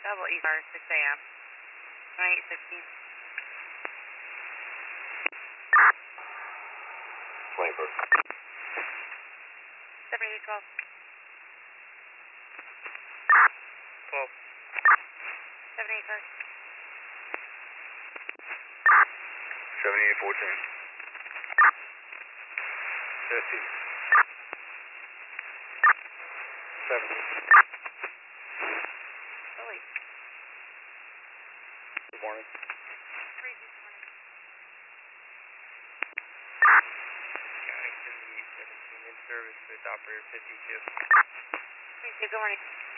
Double ER, 6 a.m. 2816. 21st. 7812. 12. 78 7814. 15. 70. Police. Good morning. 3 good morning. County 7817 in service with operator 52. 3 good morning.